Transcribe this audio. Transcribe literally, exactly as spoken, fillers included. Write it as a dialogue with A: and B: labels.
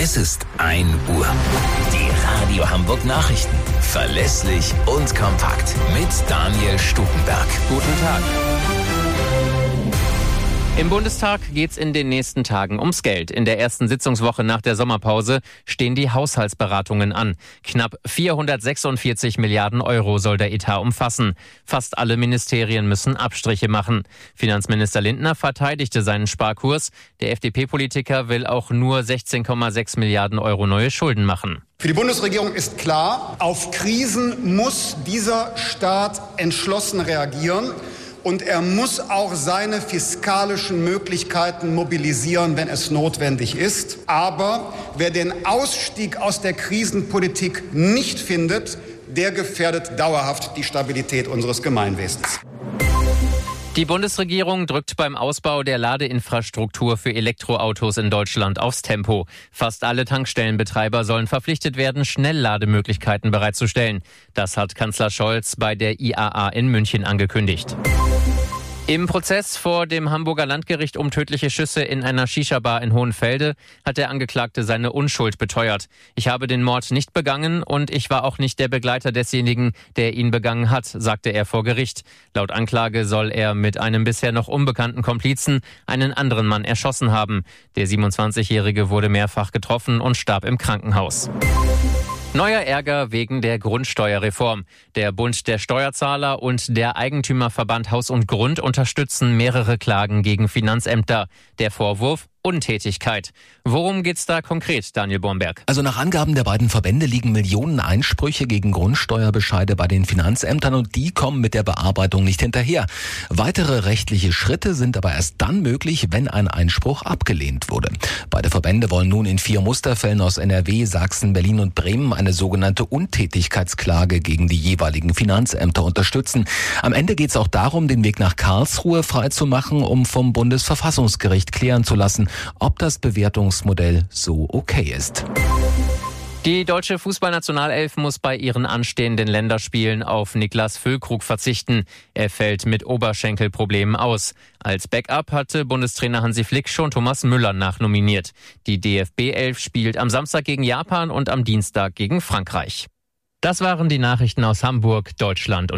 A: Es ist ein Uhr. Die Radio Hamburg Nachrichten. Verlässlich und kompakt. Mit Daniel Stukenberg.
B: Guten Tag. Im Bundestag geht's in den nächsten Tagen ums Geld. In der ersten Sitzungswoche nach der Sommerpause stehen die Haushaltsberatungen an. Knapp vierhundertsechsundvierzig Milliarden Euro soll der Etat umfassen. Fast alle Ministerien müssen Abstriche machen. Finanzminister Lindner verteidigte seinen Sparkurs. Der F D P-Politiker will auch nur sechzehn Komma sechs Milliarden Euro neue Schulden machen.
C: Für die Bundesregierung ist klar, auf Krisen muss dieser Staat entschlossen reagieren. Und er muss auch seine fiskalischen Möglichkeiten mobilisieren, wenn es notwendig ist. Aber wer den Ausstieg aus der Krisenpolitik nicht findet, der gefährdet dauerhaft die Stabilität unseres Gemeinwesens.
B: Die Bundesregierung drückt beim Ausbau der Ladeinfrastruktur für Elektroautos in Deutschland aufs Tempo. Fast alle Tankstellenbetreiber sollen verpflichtet werden, Schnelllademöglichkeiten bereitzustellen. Das hat Kanzler Scholz bei der I A A in München angekündigt. Im Prozess vor dem Hamburger Landgericht um tödliche Schüsse in einer Shisha-Bar in Hohenfelde hat der Angeklagte seine Unschuld beteuert. Ich habe den Mord nicht begangen und ich war auch nicht der Begleiter desjenigen, der ihn begangen hat, sagte er vor Gericht. Laut Anklage soll er mit einem bisher noch unbekannten Komplizen einen anderen Mann erschossen haben. Der siebenundzwanzigjährige wurde mehrfach getroffen und starb im Krankenhaus. Neuer Ärger wegen der Grundsteuerreform. Der Bund der Steuerzahler und der Eigentümerverband Haus und Grund unterstützen mehrere Klagen gegen Finanzämter. Der Vorwurf: Untätigkeit. Worum geht's da konkret, Daniel Bornberg?
D: Also nach Angaben der beiden Verbände liegen Millionen Einsprüche gegen Grundsteuerbescheide bei den Finanzämtern und die kommen mit der Bearbeitung nicht hinterher. Weitere rechtliche Schritte sind aber erst dann möglich, wenn ein Einspruch abgelehnt wurde. Beide Verbände wollen nun in vier Musterfällen aus N R W, Sachsen, Berlin und Bremen eine sogenannte Untätigkeitsklage gegen die jeweiligen Finanzämter unterstützen. Am Ende geht es auch darum, den Weg nach Karlsruhe freizumachen, um vom Bundesverfassungsgericht klären zu lassen, ob das Bewertungsmodell so okay ist.
B: Die deutsche Fußballnationalelf muss bei ihren anstehenden Länderspielen auf Niklas Füllkrug verzichten. Er fällt mit Oberschenkelproblemen aus. Als Backup hatte Bundestrainer Hansi Flick schon Thomas Müller nachnominiert. Die D F B-Elf spielt am Samstag gegen Japan und am Dienstag gegen Frankreich. Das waren die Nachrichten aus Hamburg, Deutschland und